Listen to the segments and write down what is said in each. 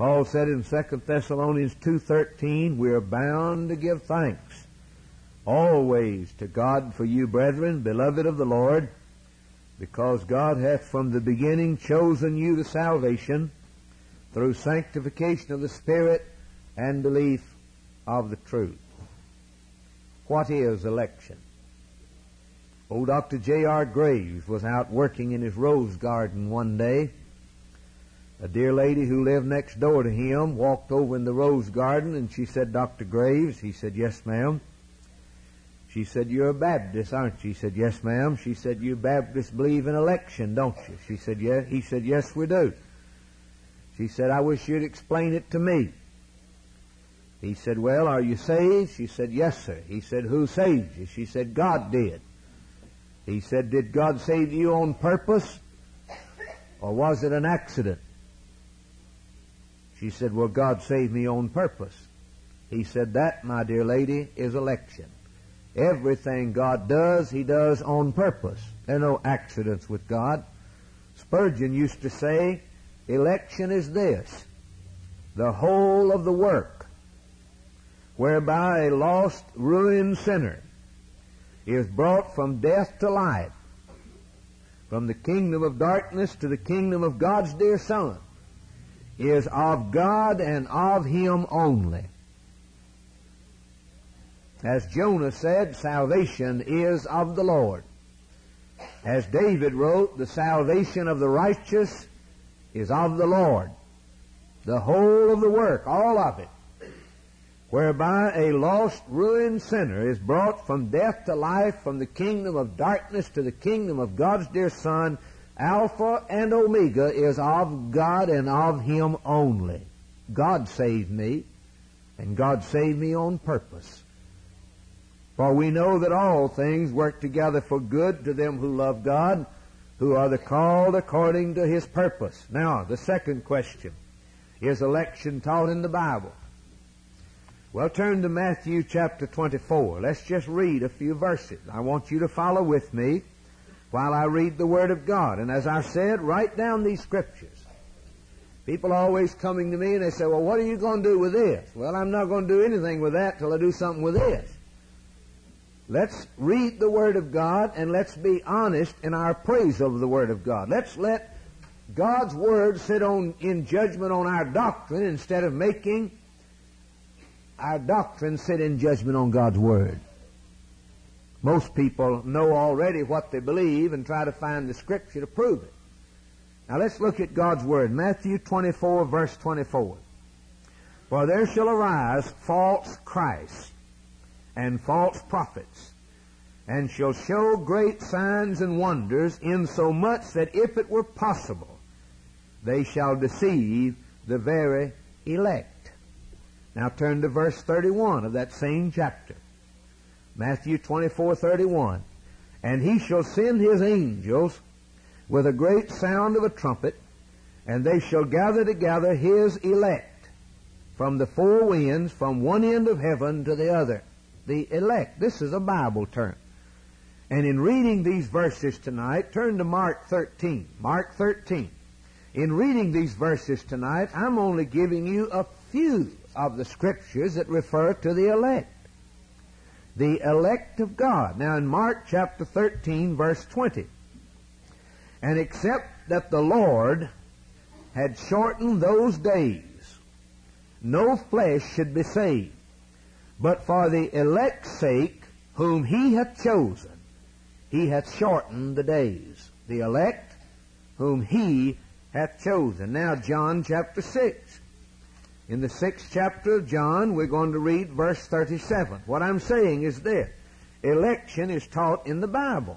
Paul said in 2 Thessalonians 2:13, we are bound to give thanks always to God for you, brethren, beloved of the Lord, because God hath from the beginning chosen you to salvation through sanctification of the Spirit and belief of the truth. What is election? Old Dr. J.R. Graves was out working in his rose garden one day. A dear lady who lived next door to him walked over in the rose garden, and she said, Dr. Graves? He said, yes, ma'am. She said, you're a Baptist, aren't you? He said, yes, ma'am. She said, you Baptists believe in election, don't you? She said, yes. He said, yes, we do. She said, I wish you'd explain it to me. He said, well, are you saved? She said, yes, sir. He said, who saved you? She said, God did. He said, did God save you on purpose, or was it an accident? She said, well, God saved me on purpose. He said, that, my dear lady, is election. Everything God does, He does on purpose. There are no accidents with God. Spurgeon used to say, election is this, the whole of the work whereby a lost, ruined sinner is brought from death to life, from the kingdom of darkness to the kingdom of God's dear Son, is of God and of Him only. As Jonah said, salvation is of the Lord. As David wrote, the salvation of the righteous is of the Lord. The whole of the work, all of it, whereby a lost, ruined sinner is brought from death to life, from the kingdom of darkness to the kingdom of God's dear Son, Alpha and Omega, is of God and of Him only. God saved me, and God saved me on purpose. For we know that all things work together for good to them who love God, who are the called according to His purpose. Now, the second question, is election taught in the Bible? Well, turn to Matthew chapter 24. Let's just read a few verses. I want you to follow with me while I read the Word of God. And as I said, write down these scriptures. People are always coming to me and they say, well, what are you going to do with this? Well, I'm not going to do anything with that till I do something with this. Let's read the Word of God, and let's be honest in our praise of the Word of God. Let's let God's Word sit in judgment on our doctrine instead of making our doctrine sit in judgment on God's Word. Most people know already what they believe and try to find the Scripture to prove it. Now let's look at God's Word. Matthew 24, verse 24. For there shall arise false Christs and false prophets, and shall show great signs and wonders, insomuch that if it were possible, they shall deceive the very elect. Now turn to verse 31 of that same chapter. Matthew 24:31. And He shall send His angels with a great sound of a trumpet, and they shall gather together His elect from the four winds, from one end of heaven to the other. The elect. This is a Bible term. And in reading these verses tonight, turn to Mark 13. Mark 13. In reading these verses tonight, I'm only giving you a few of the Scriptures that refer to the elect. The elect of God. Now in Mark chapter 13, verse 20. And except that the Lord had shortened those days, no flesh should be saved. But for the elect's sake, whom He hath chosen, He hath shortened the days. The elect, whom He hath chosen. Now, John chapter 6. In the 6th chapter of John, we're going to read verse 37. What I'm saying is this. Election is taught in the Bible.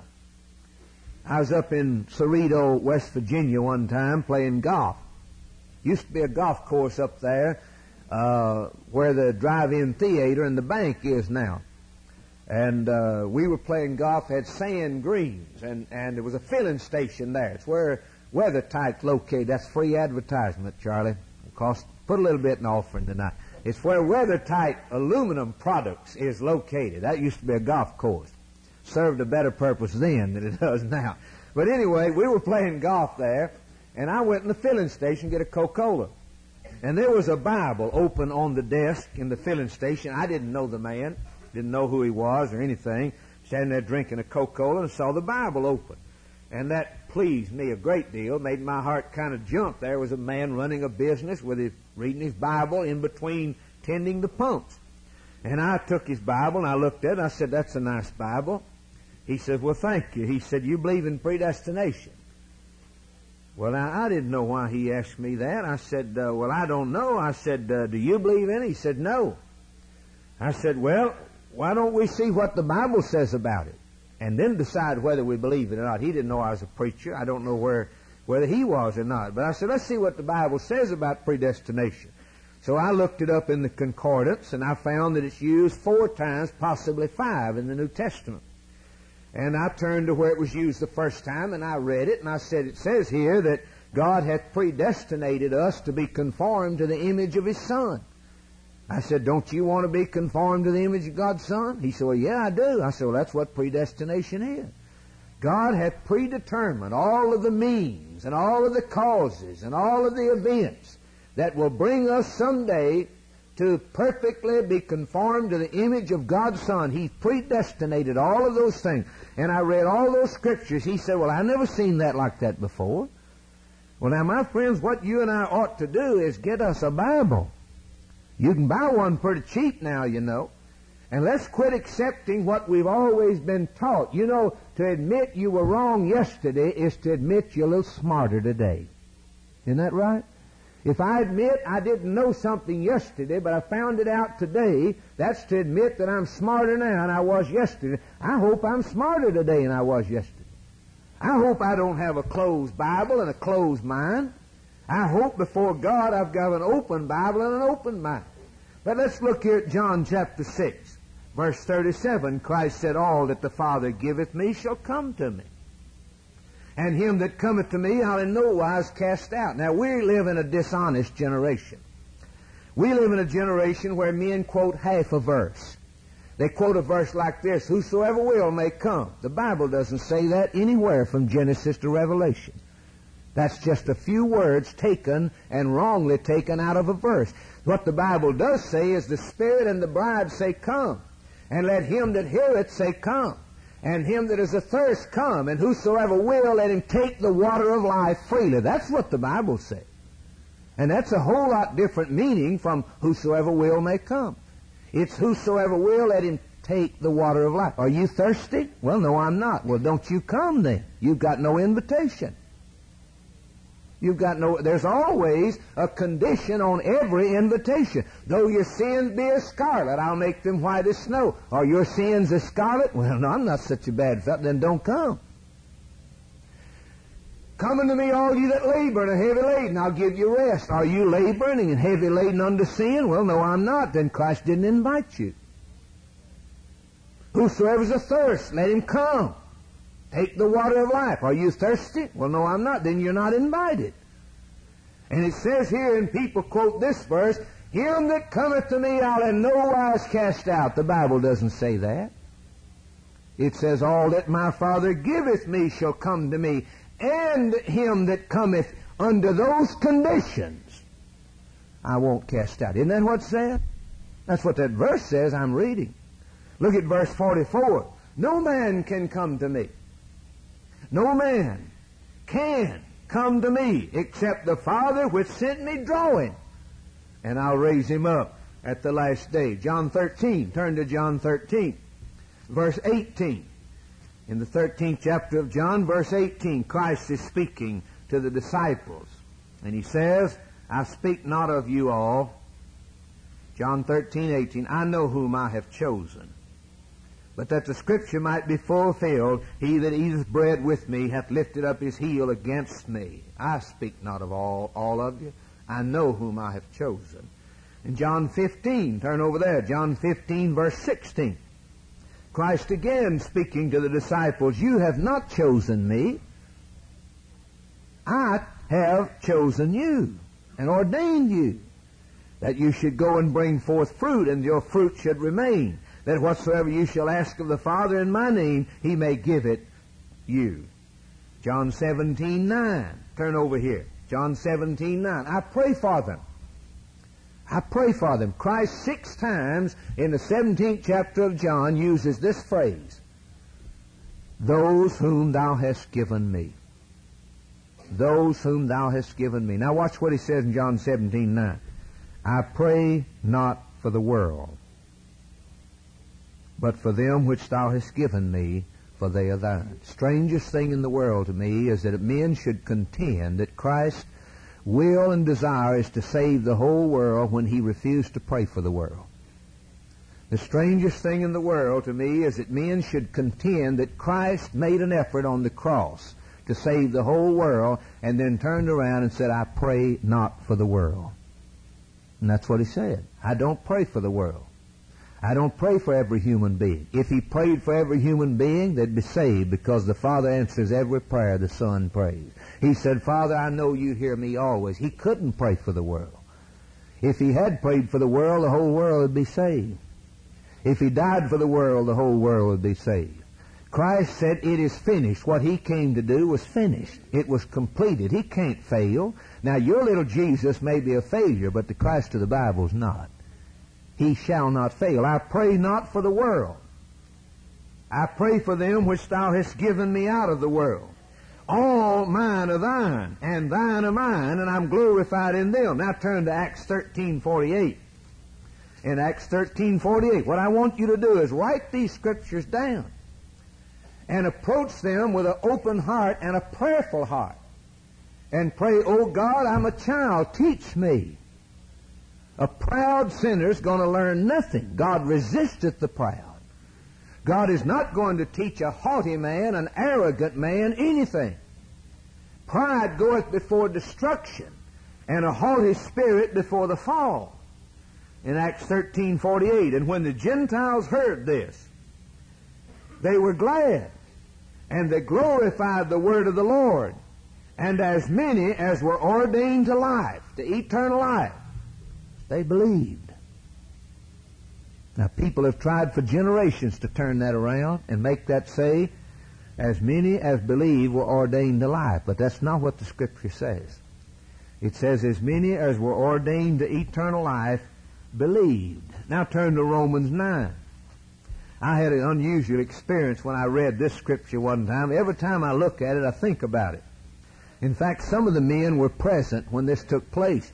I was up in Cerrito, West Virginia one time playing golf. Used to be a golf course up there where the drive-in theater and the bank is now. And we were playing golf, had sand greens, and there was a filling station there. It's where WeatherTight's located. That's free advertisement, Charlie. Put a little bit in offering tonight. It's where WeatherTight aluminum products is located. That used to be a golf course. Served a better purpose then than it does now. But anyway, we were playing golf there, and I went in the filling station to get a Coca-Cola. And there was a Bible open on the desk in the filling station. I didn't know the man, didn't know who he was or anything. Standing there drinking a Coca-Cola and saw the Bible open. And that pleased me a great deal, made my heart kind of jump. There was a man running a business with his reading his Bible in between tending the pumps. And I took his Bible and I looked at it and I said, "That's a nice Bible." He said, "Well, thank you." He said, "You believe in predestination?" Well, now, I didn't know why he asked me that. I said, "Well, I don't know." I said, "Do you believe in it?" He said, "No." I said, "Well, why don't we see what the Bible says about it and then decide whether we believe it or not?" He didn't know I was a preacher. I don't know whether he was or not. But I said, "Let's see what the Bible says about predestination." So I looked it up in the concordance, and I found that it's used 4 times, possibly 5, in the New Testament. And I turned to where it was used the first time, and I read it, and I said, "It says here that God hath predestinated us to be conformed to the image of His Son." I said, "Don't you want to be conformed to the image of God's Son?" He said, "Well, yeah, I do." I said, "Well, that's what predestination is. God hath predetermined all of the means and all of the causes and all of the events that will bring us someday to perfectly be conformed to the image of God's Son. He predestinated all of those things." And I read all those scriptures. He said, "Well, I've never seen that like that before." Well, now, my friends, what you and I ought to do is get us a Bible. You can buy one pretty cheap now, you know. And let's quit accepting what we've always been taught. You know, to admit you were wrong yesterday is to admit you're a little smarter today. Isn't that right? If I admit I didn't know something yesterday, but I found it out today, that's to admit that I'm smarter now than I was yesterday. I hope I'm smarter today than I was yesterday. I hope I don't have a closed Bible and a closed mind. I hope before God I've got an open Bible and an open mind. But let's look here at John chapter 6, verse 37. Christ said, "All that the Father giveth me shall come to me. And him that cometh to me I'll in no wise cast out." Now, we live in a dishonest generation. We live in a generation where men quote half a verse. They quote a verse like this, "Whosoever will may come." The Bible doesn't say that anywhere from Genesis to Revelation. That's just a few words taken and wrongly taken out of a verse. What the Bible does say is the Spirit and the bride say, "Come." And let him that heareth say, "Come." And him that is athirst come, and whosoever will, let him take the water of life freely. That's what the Bible says. And that's a whole lot different meaning from whosoever will may come. It's whosoever will, let him take the water of life. Are you thirsty? Well, no, I'm not. Well, don't you come then. You've got no invitation. There's always a condition on every invitation. "Though your sins be as scarlet, I'll make them white as snow." Are your sins as scarlet? Well, no, I'm not such a bad fellow. Then don't come. "Come unto me, all you that labor and are heavy laden, I'll give you rest." Are you laboring and heavy laden under sin? Well, no, I'm not. Then Christ didn't invite you. "Whosoever's athirst, let him come. Take the water of life." Are you thirsty? Well, no, I'm not. Then you're not invited. And it says here, and people quote this verse, "Him that cometh to me I'll in no wise cast out." The Bible doesn't say that. It says, "All that my Father giveth me shall come to me, and him that cometh under those conditions I won't cast out." Isn't that what it said? That's what that verse says I'm reading. Look at verse 44. "No man can come to me. No man can come to me except the Father which sent me draw him, and I'll raise him up at the last day." John 13. Turn to John 13, verse 18. In the 13th chapter of John, verse 18, Christ is speaking to the disciples. And he says, "I speak not of you all." John 13:18, "I know whom I have chosen. But that the Scripture might be fulfilled, he that eateth bread with me hath lifted up his heel against me. I speak not of all of you. I know whom I have chosen." In John 15, turn over there, John 15, verse 16. Christ again speaking to the disciples, "You have not chosen me. I have chosen you and ordained you, that you should go and bring forth fruit, and your fruit should remain, that whatsoever you shall ask of the Father in my name, he may give it you." John 17:9. Turn over here. John 17:9. "I pray for them, I pray for them. Christ 6 times in the 17th chapter of John uses this phrase, those whom thou hast given me. Those whom thou hast given me. Now watch what he says in John 17:9. I pray not for the world, but for them which thou hast given me, for they are thine. Strangest thing in the world to me is that men should contend that Christ's will and desire is to save the whole world when he refused to pray for the world. The strangest thing in the world to me is that men should contend that Christ made an effort on the cross to save the whole world and then turned around and said, I pray not for the world. And that's what he said. I don't pray for the world. I don't pray for every human being. If he prayed for every human being, they'd be saved, because the Father answers every prayer the Son prays. He said, Father, I know you hear me always. He couldn't pray for the world. If he had prayed for the world, the whole world would be saved. If he died for the world, the whole world would be saved. Christ said, it is finished. What he came to do was finished. It was completed. He can't fail. Now, your little Jesus may be a failure, but the Christ of the Bible is not. He shall not fail. I pray not for the world. I pray for them which thou hast given me out of the world. All mine are thine, and thine are mine, and I'm glorified in them. Now turn to Acts 13:48. In Acts 13:48, what I want you to do is write these scriptures down and approach them with an open heart and a prayerful heart. And pray, oh God, I'm a child, teach me. A proud sinner's going to learn nothing. God resisteth the proud. God is not going to teach a haughty man, an arrogant man, anything. Pride goeth before destruction, and a haughty spirit before the fall. In Acts 13:48, and when the Gentiles heard this, they were glad, and they glorified the word of the Lord. And as many as were ordained to life, to eternal life, they believed. Now, people have tried for generations to turn that around and make that say, as many as believe were ordained to life. But that's not what the Scripture says. It says, as many as were ordained to eternal life believed. Now turn to Romans 9. I had an unusual experience when I read this Scripture one time. Every time I look at it, I think about it. In fact, some of the men were present when this took place.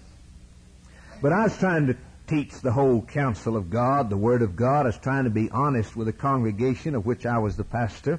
But I was trying to teach the whole counsel of God, the Word of God. I was trying to be honest with the congregation of which I was the pastor.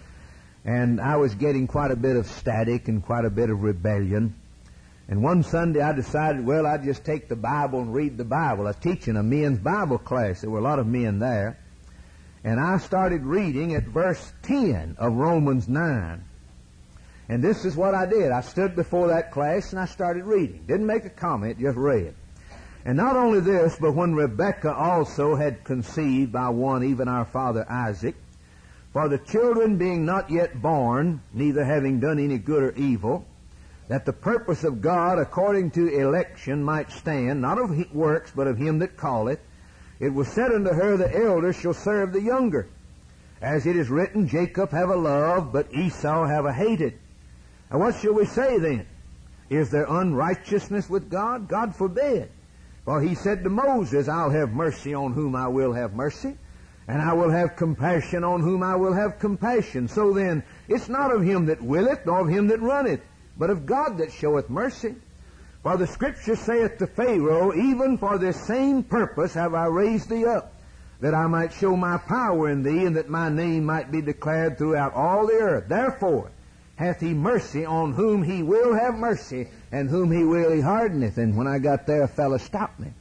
And I was getting quite a bit of static and quite a bit of rebellion. And one Sunday I decided, well, I'd just take the Bible and read the Bible. I was teaching a men's Bible class. There were a lot of men there. And I started reading at verse 10 of Romans 9. And this is what I did. I stood before that class and I started reading. Didn't make a comment, just read. And not only this, but when Rebekah also had conceived by one, even our father Isaac, for the children being not yet born, neither having done any good or evil, that the purpose of God according to election might stand, not of works, but of him that calleth, it was said unto her, the elder shall serve the younger. As it is written, Jacob have a love, but Esau have a hated. Now what shall we say then? Is there unrighteousness with God? God forbid. For he said to Moses, I'll have mercy on whom I will have mercy, and I will have compassion on whom I will have compassion. So then, it's not of him that willeth, nor of him that runneth, but of God that showeth mercy. For the Scripture saith to Pharaoh, even for this same purpose have I raised thee up, that I might show my power in thee, and that my name might be declared throughout all the earth. Therefore hath he mercy on whom he will have mercy, and whom he will he hardeneth. And when I got there, a fellow stopped me.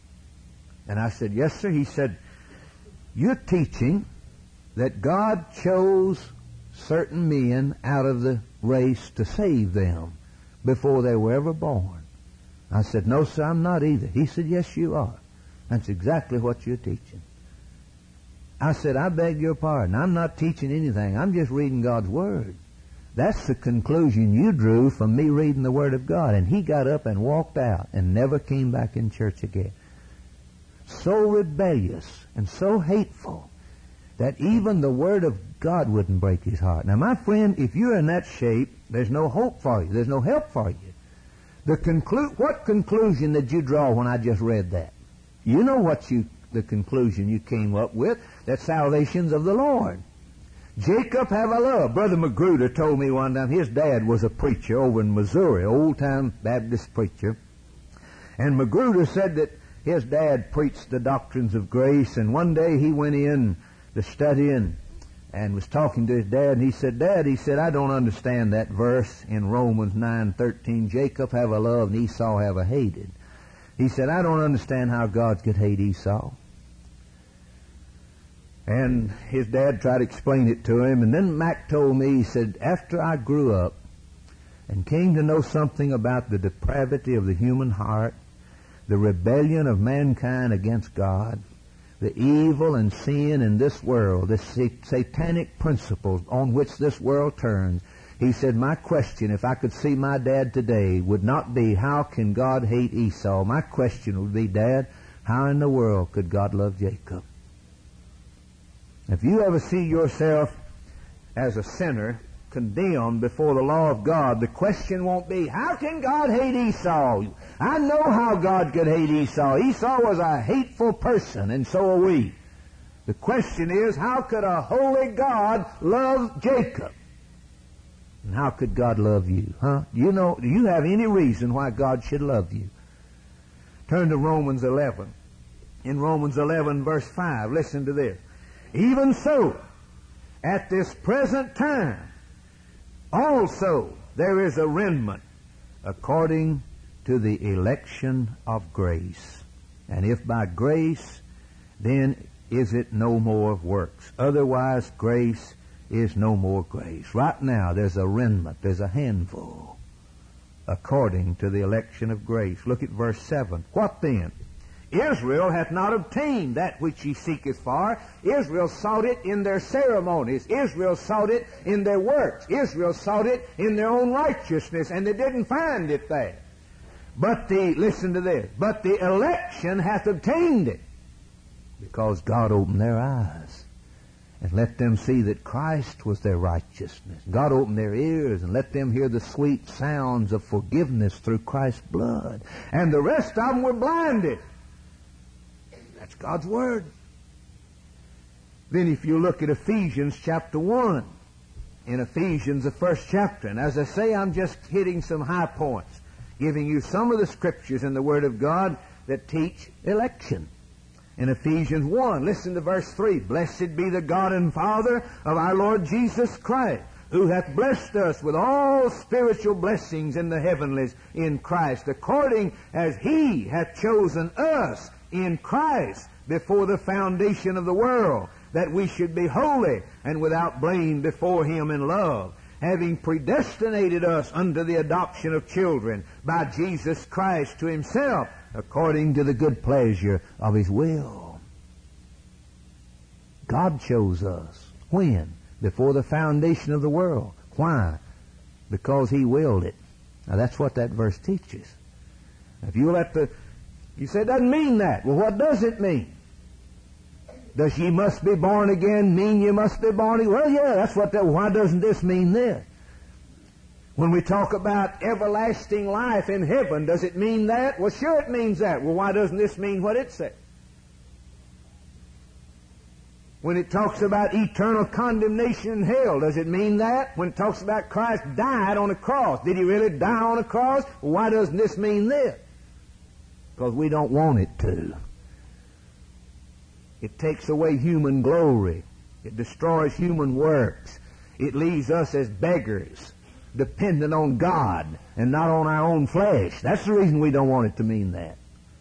And I said, yes, sir. He said, you're teaching that God chose certain men out of the race to save them before they were ever born. I said, no, sir, I'm not either. He said, yes, you are. That's exactly what you're teaching. I said, I beg your pardon. I'm not teaching anything. I'm just reading God's Word. That's the conclusion you drew from me reading the Word of God. And he got up and walked out and never came back in church again. So rebellious and so hateful that even the Word of God wouldn't break his heart. Now, my friend, if you're in that shape, there's no hope for you. There's no help for you. What conclusion did you draw when I just read that? You know the conclusion you came up with, that salvation's of the Lord. Jacob have I loved. Brother Magruder told me one time his dad was a preacher over in Missouri, old-time Baptist preacher. And Magruder said that his dad preached the doctrines of grace, and one day he went in to study and was talking to his dad, and he said, Dad, he said, I don't understand that verse in Romans 9:13, Jacob have I loved and Esau have I hated. He said, I don't understand how God could hate Esau. And his dad tried to explain it to him, and then Mac told me, he said, after I grew up and came to know something about the depravity of the human heart, the rebellion of mankind against God, the evil and sin in this world, the satanic principles on which this world turns, he said, my question, if I could see my dad today, would not be, how can God hate Esau? My question would be, Dad, how in the world could God love Jacob? If you ever see yourself as a sinner, condemned before the law of God, the question won't be, how can God hate Esau? I know how God could hate Esau. Esau was a hateful person, and so are we. The question is, how could a holy God love Jacob? And how could God love you? Huh? Do you have any reason why God should love you? Turn to Romans 11. In Romans 11, verse 5, listen to this. Even so, at this present time, also there is a remnant according to the election of grace. And if by grace, then is it no more of works. Otherwise, grace is no more grace. Right now, there's a remnant, there's a handful, according to the election of grace. Look at verse 7. What then? Israel hath not obtained that which ye seeketh for. Israel sought it in their ceremonies. Israel sought it in their works. Israel sought it in their own righteousness, and they didn't find it there. Listen to this, but the election hath obtained it, because God opened their eyes and let them see that Christ was their righteousness. God opened their ears and let them hear the sweet sounds of forgiveness through Christ's blood. And the rest of them were blinded. That's God's Word. Then if you look at Ephesians chapter 1, in Ephesians, the first chapter, and as I say, I'm just hitting some high points, giving you some of the scriptures in the Word of God that teach election. In Ephesians 1, listen to verse 3. Blessed be the God and Father of our Lord Jesus Christ, who hath blessed us with all spiritual blessings in the heavenlies in Christ, according as He hath chosen us in Christ before the foundation of the world, that we should be holy and without blame before Him in love, having predestinated us unto the adoption of children by Jesus Christ to Himself, according to the good pleasure of His will. God chose us. When? Before the foundation of the world. Why? Because He willed it. Now that's what that verse teaches. If you say it doesn't mean that. Well, what does it mean? Does ye must be born again mean you must be born again? Well, yeah, that's why doesn't this mean this? When we talk about everlasting life in heaven, does it mean that? Well, sure it means that. Well, why doesn't this mean what it says? When it talks about eternal condemnation in hell, does it mean that? When it talks about Christ died on a cross, did He really die on a cross? Well, why doesn't this mean this? Because we don't want it to. It takes away human glory. It destroys human works. It leaves us as beggars, dependent on God and not on our own flesh. That's the reason we don't want it to mean that.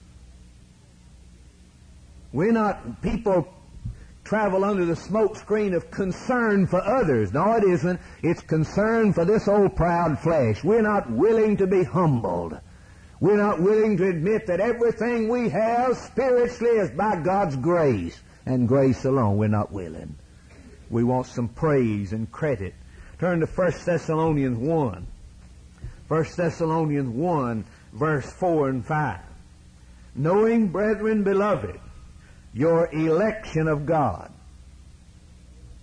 People travel under the smoke screen of concern for others. No, it isn't. It's concern for this old proud flesh. We're not willing to be humbled. We're not willing to admit that everything we have spiritually is by God's grace, and grace alone. We're not willing. We want some praise and credit. Turn to 1 Thessalonians 1. 1 Thessalonians 1, verse 4 and 5. Knowing, brethren beloved, your election of God.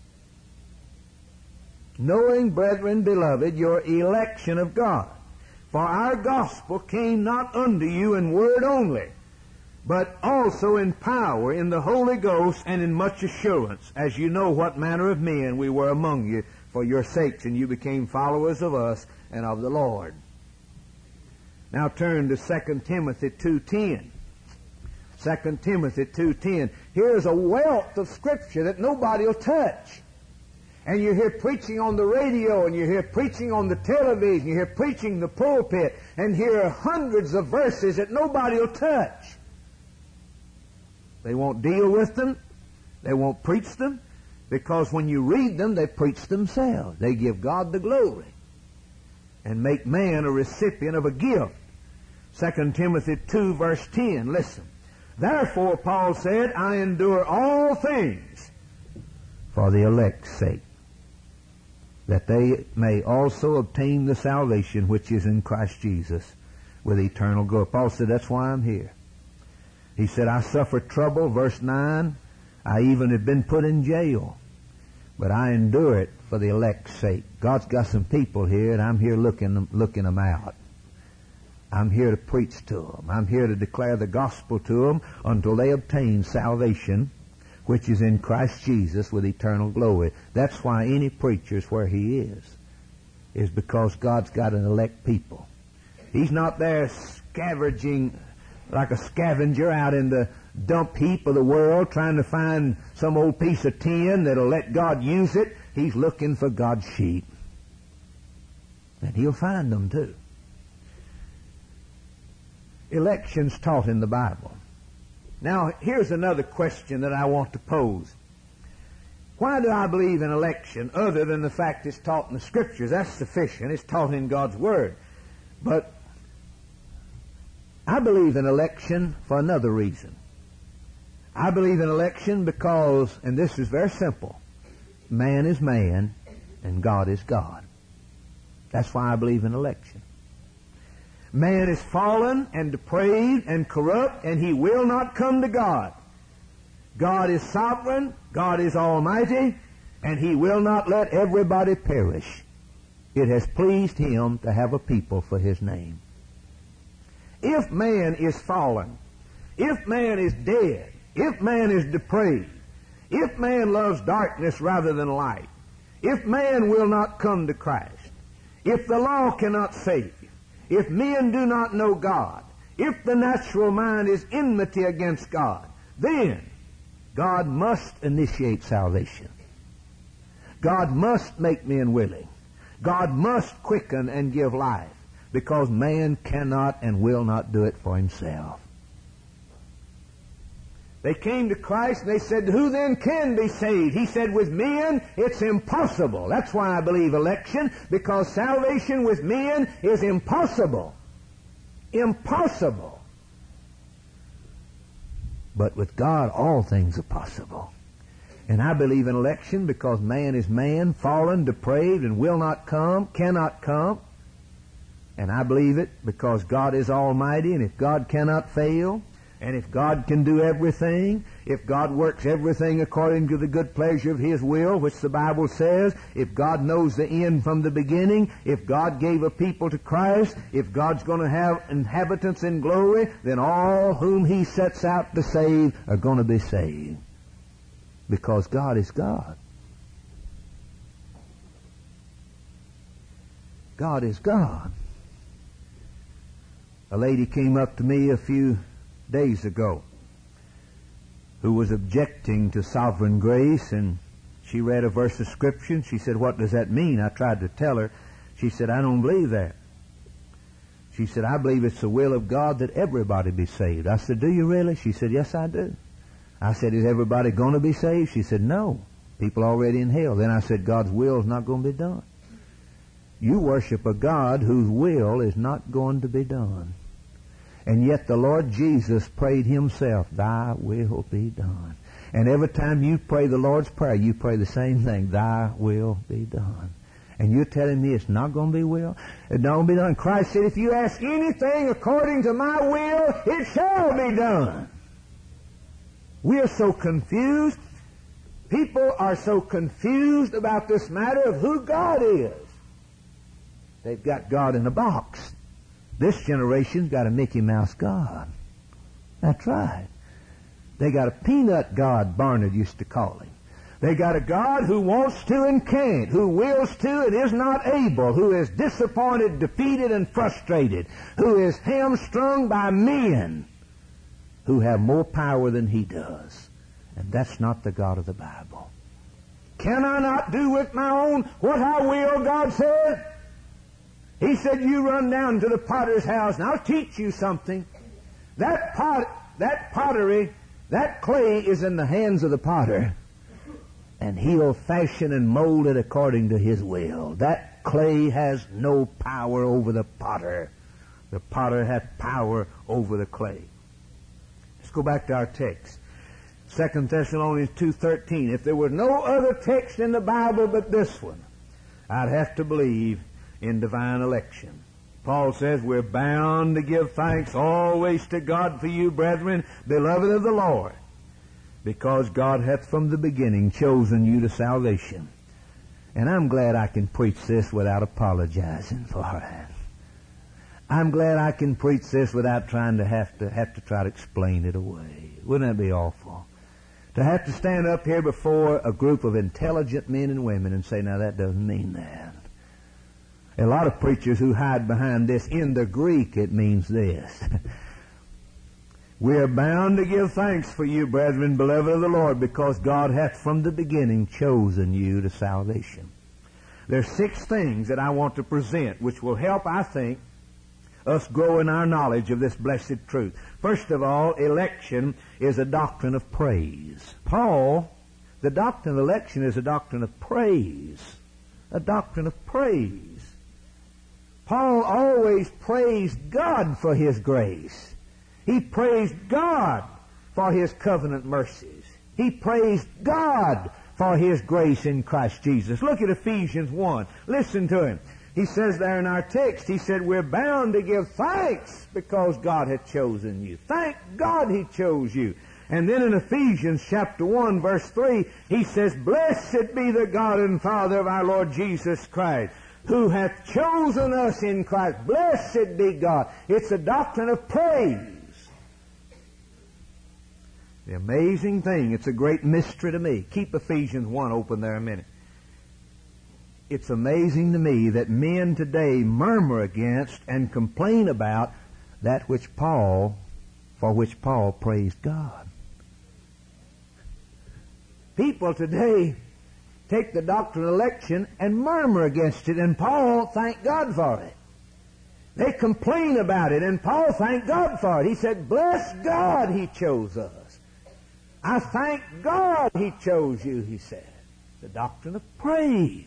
Knowing, brethren beloved, your election of God. For our gospel came not unto you in word only, but also in power, in the Holy Ghost, and in much assurance, as you know what manner of men we were among you for your sakes, and you became followers of us and of the Lord. Now turn to 2 Timothy 2:10. 2 Timothy 2:10. Here's a wealth of Scripture that nobody will touch. And you hear preaching on the radio, and you hear preaching on the television, you hear preaching in the pulpit, and hear hundreds of verses that nobody will touch. They won't deal with them. They won't preach them, because when you read them, they preach themselves. They give God the glory and make man a recipient of a gift. 2 Timothy 2, verse 10, listen. Therefore, Paul said, I endure all things for the elect's sake, that they may also obtain the salvation which is in Christ Jesus with eternal glory. Paul said, that's why I'm here. He said, I suffered trouble, verse 9. I even have been put in jail, but I endure it for the elect's sake. God's got some people here, and I'm here looking them out. I'm here to preach to them. I'm here to declare the gospel to them until they obtain salvation, which is in Christ Jesus with eternal glory. That's why any preacher is where he is because God's got an elect people. He's not there scavenging like a scavenger out in the dump heap of the world trying to find some old piece of tin that'll let God use it. He's looking for God's sheep. And He'll find them too. Election's taught in the Bible. Now, here's another question that I want to pose. Why do I believe in election other than the fact it's taught in the Scriptures? That's sufficient. It's taught in God's Word. But I believe in election for another reason. I believe in election because, and this is very simple, man is man and God is God. That's why I believe in election. Man is fallen and depraved and corrupt, and he will not come to God. God is sovereign, God is almighty, and He will not let everybody perish. It has pleased Him to have a people for His name. If man is fallen, if man is dead, if man is depraved, if man loves darkness rather than light, if man will not come to Christ, if the law cannot save, if men do not know God, if the natural mind is enmity against God, then God must initiate salvation. God must make men willing. God must quicken and give life, because man cannot and will not do it for himself. They came to Christ and they said, who then can be saved? He said, with men it's impossible. That's why I believe election, because salvation with men is impossible. Impossible. But with God all things are possible. And I believe in election because man is man, fallen, depraved, and will not come, cannot come. And I believe it because God is almighty, and if God cannot fail, and if God can do everything, if God works everything according to the good pleasure of His will, which the Bible says, if God knows the end from the beginning, if God gave a people to Christ, if God's going to have inhabitants in glory, then all whom He sets out to save are going to be saved. Because God is God. God is God. A lady came up to me a few days ago who was objecting to sovereign grace, and she read a verse of Scripture, and she said, what does that mean? I tried to tell her. She said, I don't believe that. She said, I believe it's the will of God that everybody be saved. I said, do you really? She said, yes, I do. I said, is everybody going to be saved? She said, no. People already in hell. Then I said, God's will is not going to be done. You worship a God whose will is not going to be done. And yet the Lord Jesus prayed Himself, Thy will be done. And every time you pray the Lord's Prayer, you pray the same thing, Thy will be done. And you're telling me it's not going to be will? It's not going to be done. Christ said, if you ask anything according to my will, it shall be done. We are so confused. People are so confused about this matter of who God is. They've got God in a box. This generation's got a Mickey Mouse God. That's right. They got a peanut God, Barnard used to call him. They got a God who wants to and can't, who wills to and is not able, who is disappointed, defeated, and frustrated, who is hamstrung by men who have more power than he does. And that's not the God of the Bible. Can I not do with my own what I will, God said? He said, you run down to the potter's house and I'll teach you something. That pottery, that clay is in the hands of the potter. And he'll fashion and mold it according to his will. That clay has no power over the potter. The potter has power over the clay. Let's go back to our text. 2 Thessalonians 2:13. If there were no other text in the Bible but this one, I'd have to believe in divine election. Paul says we're bound to give thanks always to God for you, brethren, beloved of the Lord, because God hath from the beginning chosen you to salvation. And I'm glad I can preach this without apologizing for it. I'm glad I can preach this without trying to have to try to explain it away. Wouldn't that be awful? To have to stand up here before a group of intelligent men and women and say, now that doesn't mean that. A lot of preachers who hide behind this, in the Greek it means this. We are bound to give thanks for you, brethren, beloved of the Lord, because God hath from the beginning chosen you to salvation. There's 6 things that I want to present which will help, I think, us grow in our knowledge of this blessed truth. First of all, election is a doctrine of praise. Paul, the doctrine of election is a doctrine of praise. A doctrine of praise. Paul always praised God for His grace. He praised God for His covenant mercies. He praised God for His grace in Christ Jesus. Look at Ephesians 1. Listen to him. He says there in our text, he said, we're bound to give thanks because God hath chosen you. Thank God He chose you. And then in Ephesians chapter 1, verse 3, he says, blessed be the God and Father of our Lord Jesus Christ, who hath chosen us in Christ. Blessed be God. It's a doctrine of praise. The amazing thing, it's a great mystery to me. Keep Ephesians 1 open there a minute. It's amazing to me that men today murmur against and complain about that for which Paul praised God. People today take the doctrine of election and murmur against it, and Paul thanked God for it. They complain about it, and Paul thanked God for it. He said, bless God He chose us. I thank God He chose you, he said. The doctrine of praise.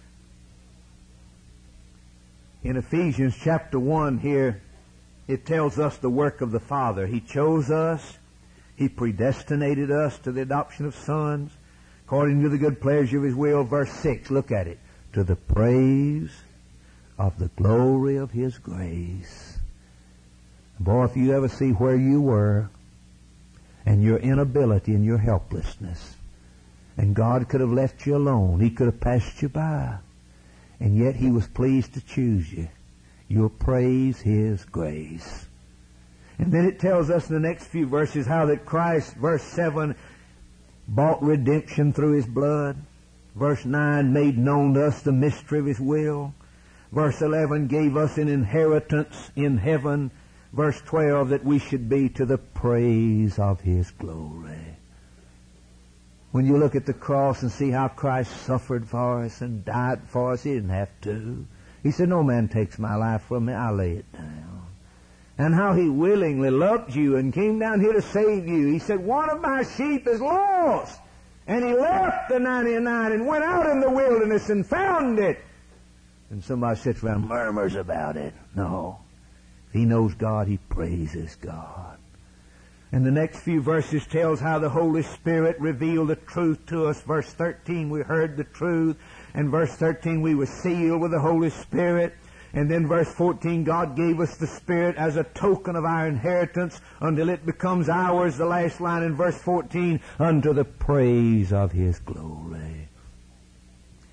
In Ephesians chapter 1 here, it tells us the work of the Father. He chose us. He predestinated us to the adoption of sons, according to the good pleasure of His will. Verse 6, look at it. To the praise of the glory of His grace. Boy, if you ever see where you were, and your inability and your helplessness, and God could have left you alone. He could have passed you by. And yet He was pleased to choose you. You'll praise His grace. And then it tells us in the next few verses how that Christ, verse 7, bought redemption through His blood. Verse 9, made known to us the mystery of His will. Verse 11, gave us an inheritance in heaven. Verse 12, that we should be to the praise of His glory. When you look at the cross and see how Christ suffered for us and died for us, He didn't have to. He said, no man takes my life from me, I lay it down. And how He willingly loved you and came down here to save you. He said, one of my sheep is lost. And He left the 99 and went out in the wilderness and found it. And somebody sits around and murmurs about it. No. If he knows God, he praises God. And the next few verses tells how the Holy Spirit revealed the truth to us. Verse 13, we heard the truth. And verse 13, we were sealed with the Holy Spirit. And then verse 14, God gave us the Spirit as a token of our inheritance until it becomes ours. The last line in verse 14, unto the praise of His glory.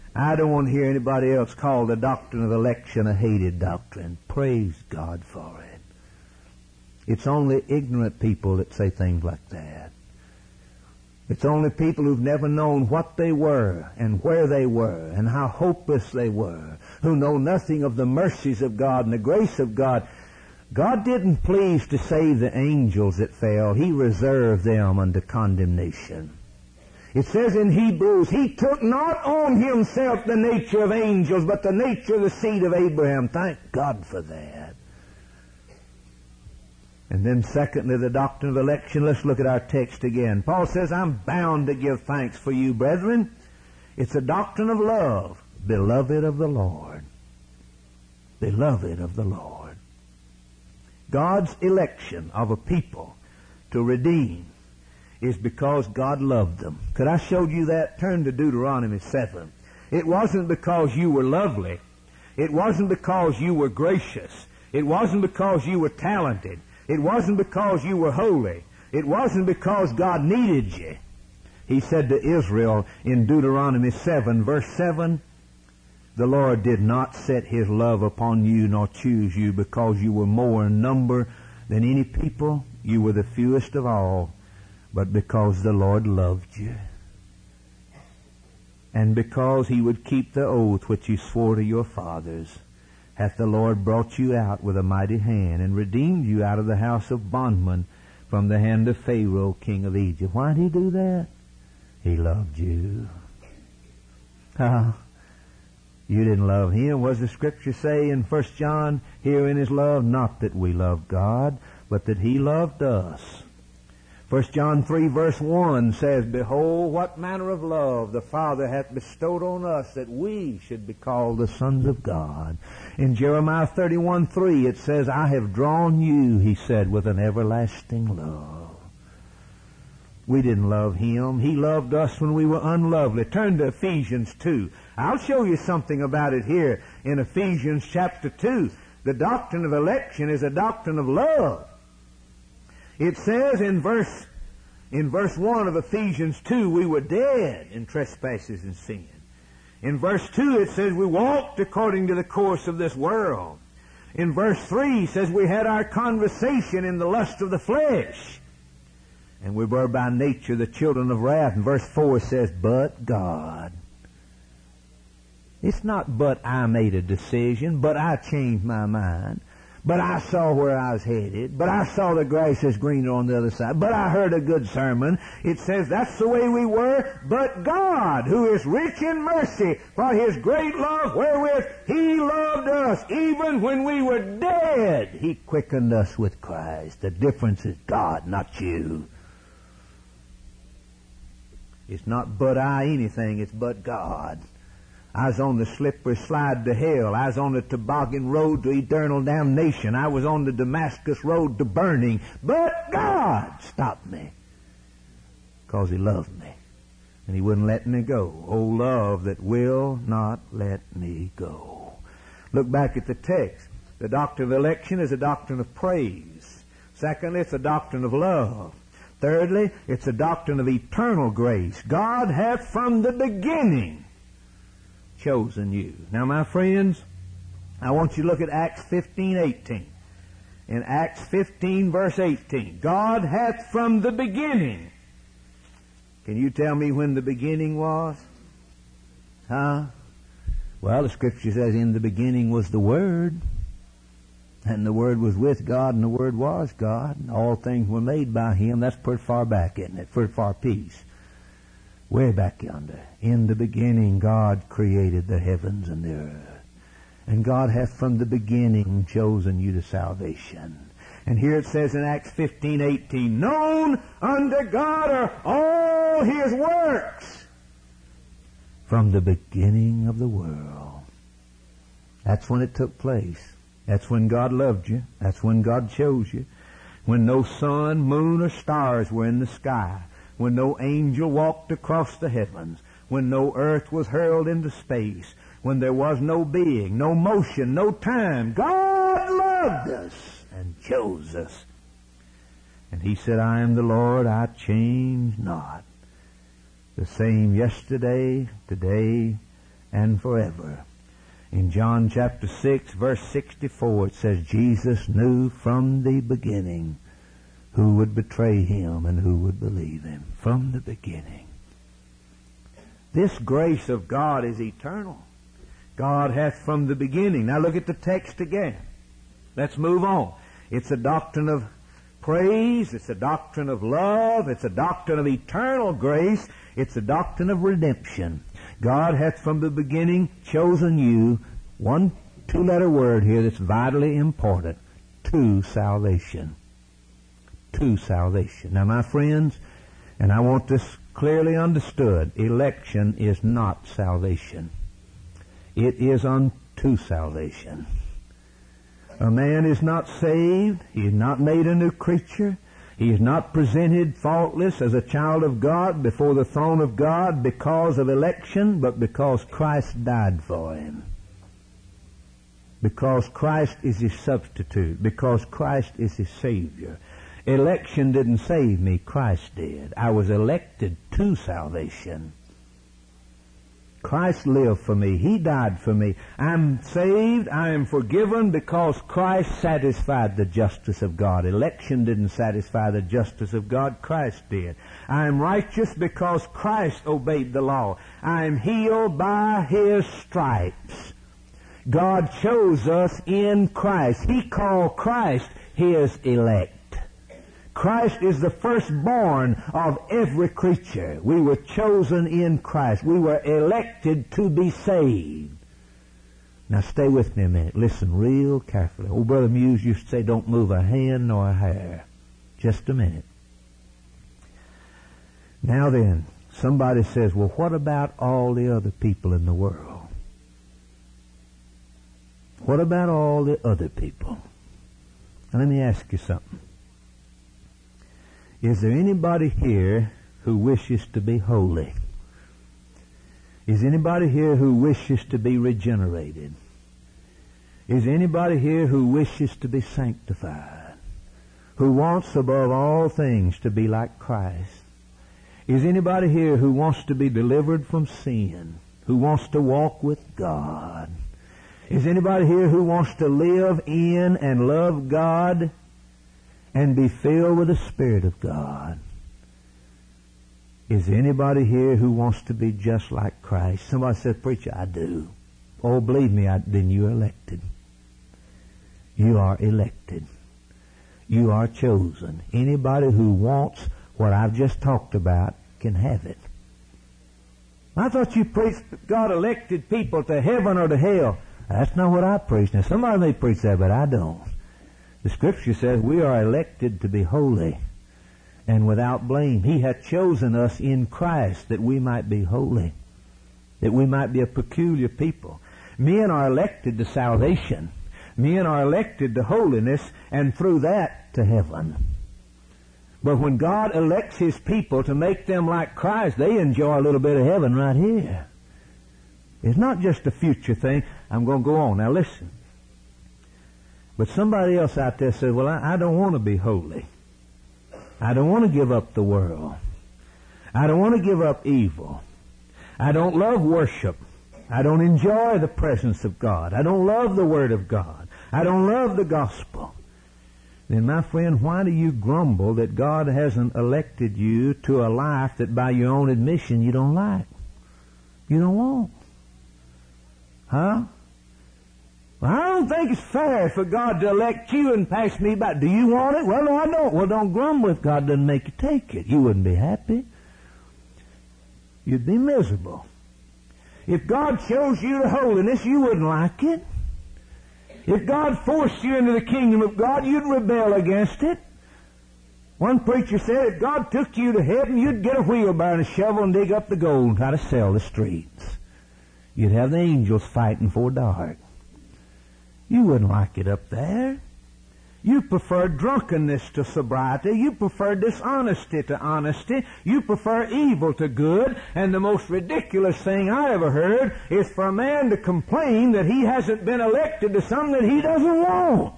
I don't want to hear anybody else call the doctrine of election a hated doctrine. Praise God for it. It's only ignorant people that say things like that. It's only people who've never known what they were and where they were and how hopeless they were, who know nothing of the mercies of God and the grace of God. God didn't please to save the angels that fell. He reserved them unto condemnation. It says in Hebrews, He took not on Himself the nature of angels, but the nature of the seed of Abraham. Thank God for that. And then secondly, the doctrine of election. Let's look at our text again. Paul says, I'm bound to give thanks for you, brethren. It's a doctrine of love, beloved of the Lord. Beloved of the Lord. God's election of a people to redeem is because God loved them. Could I show you that? Turn to Deuteronomy 7. It wasn't because you were lovely. It wasn't because you were gracious. It wasn't because you were talented. It wasn't because you were holy. It wasn't because God needed you. He said to Israel in Deuteronomy 7, verse 7, the Lord did not set His love upon you nor choose you because you were more in number than any people. You were the fewest of all, but because the Lord loved you. And because He would keep the oath which He swore to your fathers, hath the Lord brought you out with a mighty hand, and redeemed you out of the house of bondmen from the hand of Pharaoh, king of Egypt. Why did He do that? He loved you. You didn't love Him. What does the Scripture say in 1 John? Herein is love, not that we love God, but that He loved us. 1 John 3 verse 1 says, Behold, what manner of love the Father hath bestowed on us, that we should be called the sons of God. In Jeremiah 31:3 it says, I have drawn you, He said, with an everlasting love. We didn't love Him. He loved us when we were unlovely. Turn to Ephesians 2. I'll show you something about it here in Ephesians chapter 2. The doctrine of election is a doctrine of love. It says in verse 1 of Ephesians 2, we were dead in trespasses and sin. In verse 2 it says we walked according to the course of this world. In verse 3 it says we had our conversation in the lust of the flesh. And we were by nature the children of wrath. And verse 4 says, but God. It's not but I made a decision, but I changed my mind. But I saw where I was headed. But I saw the grass is greener on the other side. But I heard a good sermon. It says that's the way we were. But God, who is rich in mercy, for His great love wherewith He loved us, even when we were dead, He quickened us with Christ. The difference is God, not you. It's not but I anything, it's but God. I was on the slippery slide to hell. I was on the toboggan road to eternal damnation. I was on the Damascus road to burning. But God stopped me because He loved me. And He wouldn't let me go. Oh, love that will not let me go. Look back at the text. The doctrine of election is a doctrine of praise. Secondly, it's a doctrine of love. Thirdly, it's a doctrine of eternal grace. God hath from the beginning chosen you. Now, my friends, I want you to look at Acts 15:18. In Acts 15, verse 18, God hath from the beginning. Can you tell me when the beginning was? Well, the Scripture says, in the beginning was the Word, and the Word was with God, and the Word was God. And all things were made by Him. That's pretty far back, isn't it? Pretty far piece. Way back yonder. In the beginning God created the heavens and the earth. And God hath from the beginning chosen you to salvation. And here it says in Acts 15:18, known unto God are all His works from the beginning of the world. That's when it took place. That's when God loved you. That's when God chose you. When no sun, moon, or stars were in the sky. When no angel walked across the heavens. When no earth was hurled into space. When there was no being, no motion, no time. God loved us and chose us. And He said, I am the Lord, I change not. The same yesterday, today, and forever. In John chapter 6, verse 64, it says, Jesus knew from the beginning who would betray him and who would believe him. From the beginning. This grace of God is eternal. God hath from the beginning. Now look at the text again. Let's move on. It's a doctrine of praise. It's a doctrine of love. It's a doctrine of eternal grace. It's a doctrine of redemption. God hath from the beginning chosen you, one two-letter word here that's vitally important, to salvation. To salvation. Now my friends, and I want this clearly understood, election is not salvation. It is unto salvation. A man is not saved. He is not made a new creature. He is not presented faultless as a child of God before the throne of God because of election, but because Christ died for him. Because Christ is his substitute. Because Christ is his Savior. Election didn't save me. Christ did. I was elected to salvation. Christ lived for me. He died for me. I'm saved. I am forgiven because Christ satisfied the justice of God. Election didn't satisfy the justice of God. Christ did. I am righteous because Christ obeyed the law. I am healed by His stripes. God chose us in Christ. He called Christ His elect. Christ is the firstborn of every creature. We were chosen in Christ. We were elected to be saved. Now stay with me a minute. Listen real carefully. Old Brother Muse used to say, don't move a hand nor a hair. Just a minute. Now then, somebody says, well, what about all the other people in the world? What about all the other people? Now let me ask you something. Is there anybody here who wishes to be holy? Is anybody here who wishes to be regenerated? Is anybody here who wishes to be sanctified? Who wants above all things to be like Christ? Is anybody here who wants to be delivered from sin? Who wants to walk with God? Is anybody here who wants to live in and love God and be filled with the Spirit of God? Is there anybody here who wants to be just like Christ? Somebody says, preacher, I do. Oh, believe me, then you're elected. You are elected. You are chosen. Anybody who wants what I've just talked about can have it. I thought you preached God elected people to heaven or to hell. That's not what I preach. Now, somebody may preach that, but I don't. The Scripture says we are elected to be holy and without blame. He hath chosen us in Christ that we might be holy, that we might be a peculiar people. Men are elected to salvation. Men are elected to holiness, and through that to heaven. But when God elects His people to make them like Christ, they enjoy a little bit of heaven right here. It's not just a future thing. I'm going to go on. Now listen. But somebody else out there says, well, I don't want to be holy. I don't want to give up the world. I don't want to give up evil. I don't love worship. I don't enjoy the presence of God. I don't love the Word of God. I don't love the gospel. Then, my friend, why do you grumble that God hasn't elected you to a life that by your own admission you don't like? You don't want? Huh? Well, I don't think it's fair for God to elect you and pass me by. Do you want it? Well, no, I don't. Well, don't grumble if God doesn't make you take it. You wouldn't be happy. You'd be miserable. If God chose you to holiness, you wouldn't like it. If God forced you into the kingdom of God, you'd rebel against it. One preacher said, if God took you to heaven, you'd get a wheelbarrow and a shovel and dig up the gold and try to sell the streets. You'd have the angels fighting for dark. You wouldn't like it up there. You prefer drunkenness to sobriety. You prefer dishonesty to honesty. You prefer evil to good. And the most ridiculous thing I ever heard is for a man to complain that he hasn't been elected to something that he doesn't want.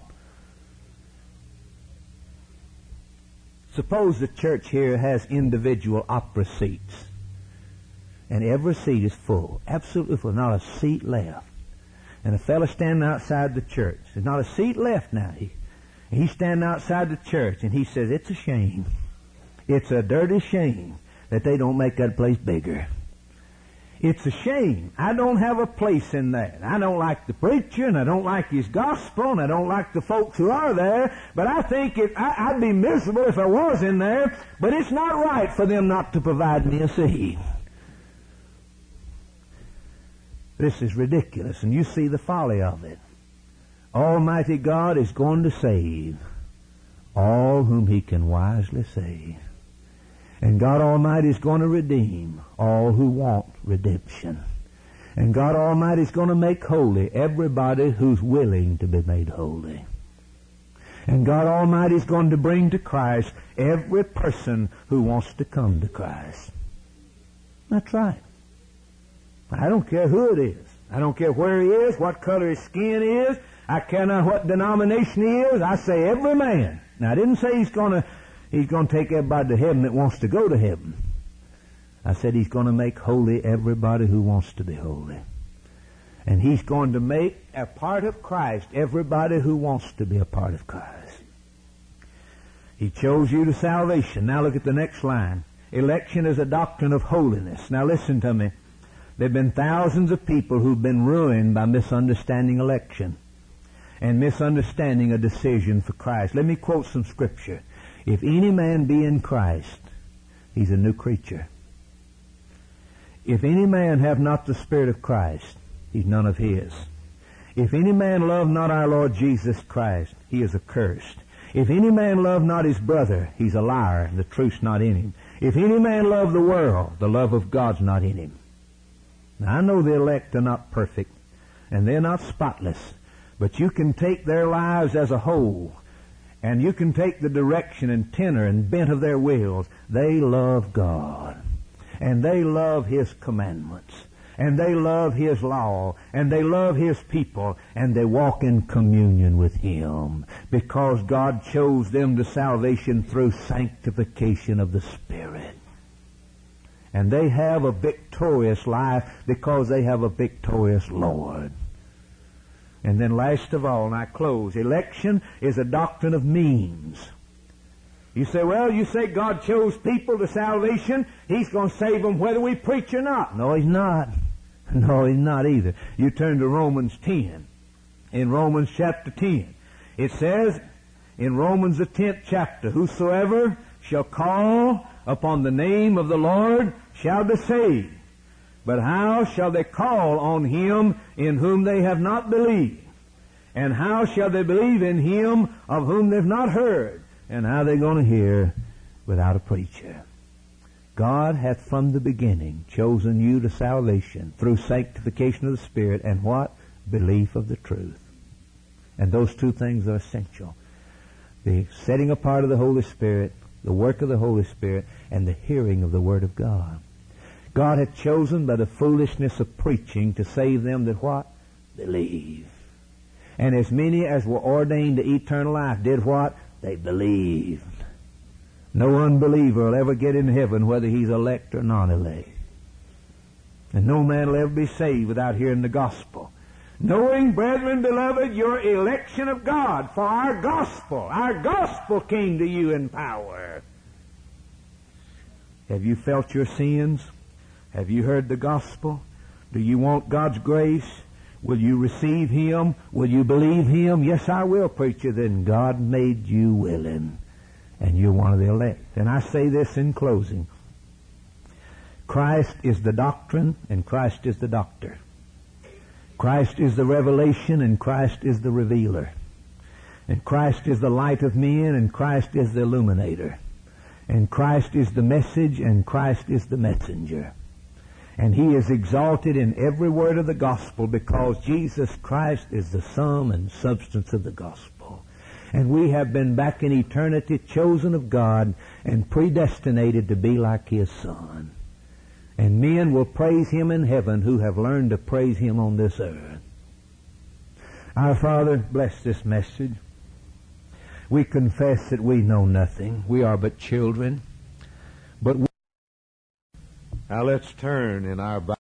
Suppose the church here has individual opera seats. and every seat is full, absolutely full, not a seat left. And a fellow standing outside the church. There's not a seat left now. He's standing outside the church, and he says, it's a shame. It's a dirty shame that they don't make that place bigger. It's a shame. I don't have a place in that. I don't like the preacher, and I don't like his gospel, and I don't like the folks who are there, but I think I'd be miserable if I was in there, but it's not right for them not to provide me a seat. This is ridiculous, and you see the folly of it. Almighty God is going to save all whom He can wisely save. And God Almighty is going to redeem all who want redemption. And God Almighty is going to make holy everybody who's willing to be made holy. And God Almighty is going to bring to Christ every person who wants to come to Christ. That's right. I don't care who it is. I don't care where he is, what color his skin is. I care not what denomination he is. I say every man. Now, I didn't say he's going to take everybody to heaven that wants to go to heaven. I said He's going to make holy everybody who wants to be holy. And He's going to make a part of Christ everybody who wants to be a part of Christ. He chose you to salvation. Now look at the next line. Election is a doctrine of holiness. Now listen to me. There have been thousands of people who've been ruined by misunderstanding election and misunderstanding a decision for Christ. Let me quote some scripture. If any man be in Christ, he's a new creature. If any man have not the Spirit of Christ, he's none of His. If any man love not our Lord Jesus Christ, he is accursed. If any man love not his brother, he's a liar, and the truth's not in him. If any man love the world, the love of God's not in him. Now, I know the elect are not perfect, and they're not spotless, but you can take their lives as a whole, and you can take the direction and tenor and bent of their wills. They love God, and they love His commandments, and they love His law, and they love His people, and they walk in communion with Him, because God chose them to salvation through sanctification of the Spirit. And they have a victorious life because they have a victorious Lord. And then last of all, and I close, election is a doctrine of means. You say, well, you say God chose people to salvation. He's going to save them whether we preach or not. No, He's not. No, He's not either. You turn to Romans 10. In Romans chapter 10, it says, in Romans the 10th chapter, whosoever shall call upon the name of the Lord shall be saved. But how shall they call on Him in whom they have not believed? And how shall they believe in Him of whom they've not heard? And how are they going to hear without a preacher? God hath from the beginning chosen you to salvation through sanctification of the Spirit and what? Belief of the truth. And those two things are essential. The setting apart of the Holy Spirit, the work of the Holy Spirit, and the hearing of the Word of God. God had chosen by the foolishness of preaching to save them that what? Believe. And as many as were ordained to eternal life did what? They believed. No unbeliever will ever get in heaven whether he's elect or non-elect. And no man will ever be saved without hearing the gospel. Knowing, brethren, beloved, your election of God, for our gospel came to you in power. Have you felt your sins? Have you heard the gospel? Do you want God's grace? Will you receive Him? Will you believe Him? Yes, I will, preacher. Then God made you willing, and you're one of the elect. And I say this in closing. Christ is the doctrine, and Christ is the doctor. Christ is the revelation, and Christ is the revealer. And Christ is the light of men, and Christ is the illuminator. And Christ is the message, and Christ is the messenger. And He is exalted in every word of the gospel because Jesus Christ is the sum and substance of the gospel. And we have been back in eternity chosen of God and predestinated to be like His Son. And men will praise Him in heaven who have learned to praise Him on this earth. Our Father, bless this message. We confess that we know nothing. We are but children. But Now let's turn in our Bible